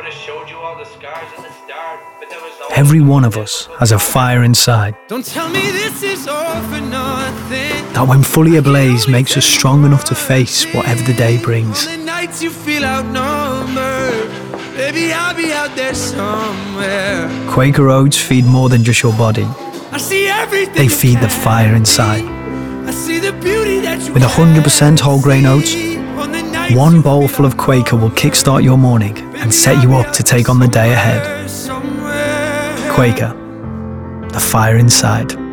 Every one of us has a fire inside Don't tell me this is all for nothing. that when fully ablaze makes us strong enough to face whatever the day brings. The nights you feel outnumbered, baby, I'll be out there somewhere. Quaker Oats feed more than just your body. I see everything. They feed the fire inside. I see the beauty that you With 100% whole grain oats, on the night one bowl full of Quaker will kickstart your morning and set you up to take on the day ahead. somewhere. Quaker, the fire inside.